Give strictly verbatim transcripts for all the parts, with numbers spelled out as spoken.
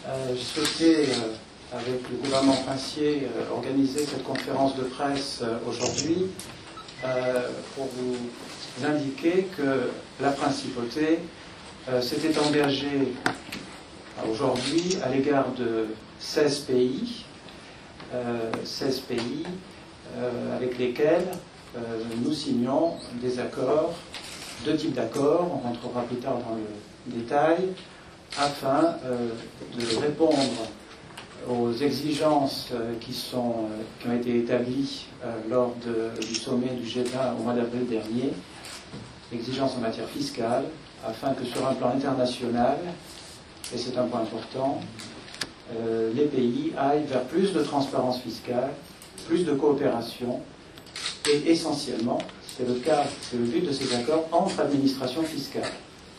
Euh, J'ai souhaité, euh, avec le gouvernement princier, euh, organiser cette conférence de presse euh, aujourd'hui euh, pour vous indiquer que la principauté euh, s'était engagée euh, aujourd'hui à l'égard de seize pays, euh, seize pays euh, avec lesquels euh, nous signons des accords, deux types d'accords, on rentrera plus tard dans le détail, afin euh, de répondre aux exigences euh, qui, sont, euh, qui ont été établies euh, lors de, du sommet du G vingt au mois d'avril dernier, exigences en matière fiscale, afin que sur un plan international, et c'est un point important, euh, les pays aillent vers plus de transparence fiscale, plus de coopération, et essentiellement, c'est le cas, c'est le but de ces accords, entre administrations fiscales.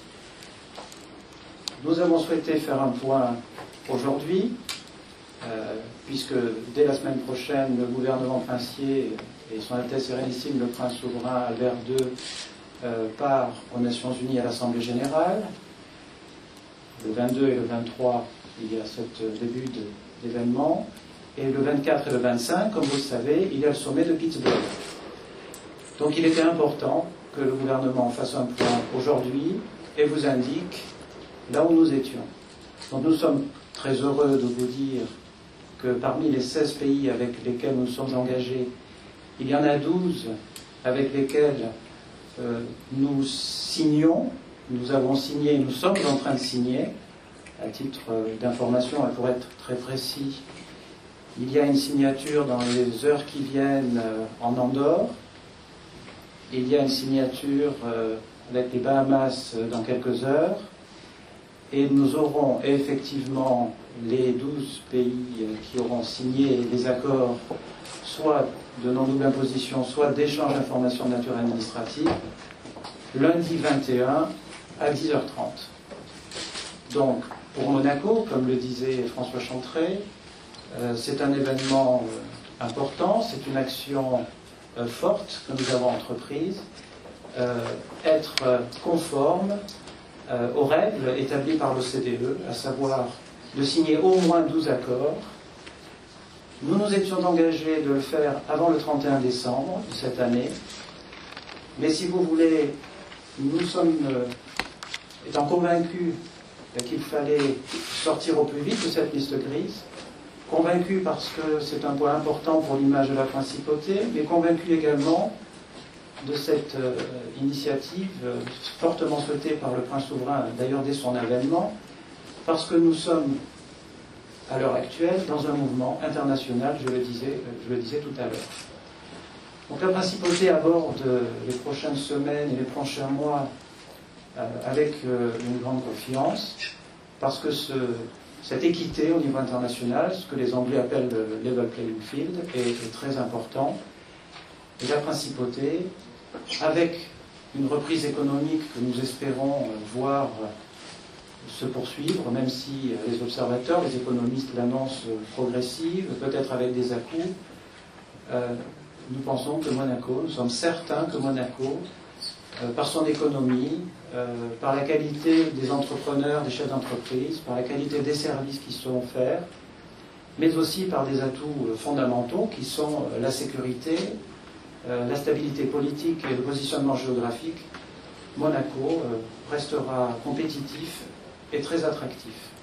Nous avons souhaité faire un point aujourd'hui, euh, puisque dès la semaine prochaine, le gouvernement princier et son Altesse Sérénissime, le Prince souverain Albert deux, euh, part aux Nations Unies à l'Assemblée Générale. Le vingt-deux et le vingt-trois, il y a ce début d'événement. Et le vingt-quatre et le vingt-cinq, comme vous le savez, il y a le sommet de Pittsburgh. Donc il était important que le gouvernement fasse un point aujourd'hui et vous indique là où nous étions. Donc nous sommes très heureux de vous dire que parmi les seize pays avec lesquels nous sommes engagés, il y en a douze avec lesquels euh, nous signons, nous avons signé, nous sommes en train de signer. À titre d'information, et pour être très précis, il y a une signature dans les heures qui viennent euh, en Andorre, il y a une signature euh, avec les Bahamas euh, dans quelques heures, et nous aurons effectivement les douze pays qui auront signé les accords, soit de non-double imposition, soit d'échange d'informations de nature administrative, lundi vingt et un à dix heures trente. Donc, pour Monaco, comme le disait François Chantrey, euh, c'est un événement euh, important, c'est une action euh, forte que nous avons entreprise, euh, être euh, conforme Euh, aux règles établies par l'O C D E, à savoir de signer au moins douze accords. Nous nous étions engagés de le faire avant le trente et un décembre de cette année, mais si vous voulez, nous sommes, euh, étant convaincus euh, qu'il fallait sortir au plus vite de cette liste grise, convaincus parce que c'est un point important pour l'image de la principauté, mais convaincus également de cette euh, initiative euh, fortement souhaitée par le prince souverain, d'ailleurs dès son avènement, parce que nous sommes, à l'heure actuelle, dans un mouvement international, je le disais, je le disais tout à l'heure. Donc la principauté aborde euh, les prochaines semaines et les prochains mois euh, avec euh, une grande confiance, parce que ce, cette équité au niveau international, ce que les Anglais appellent le level playing field, est, est très important. Et la principauté, avec une reprise économique que nous espérons voir se poursuivre, même si les observateurs, les économistes l'annoncent progressive, peut-être avec des à-coups, euh, nous pensons que Monaco, nous sommes certains que Monaco, euh, par son économie, euh, par la qualité des entrepreneurs, des chefs d'entreprise, par la qualité des services qui sont offerts, mais aussi par des atouts fondamentaux qui sont la sécurité, la stabilité politique et le positionnement géographique, Monaco euh, restera compétitif et très attractif.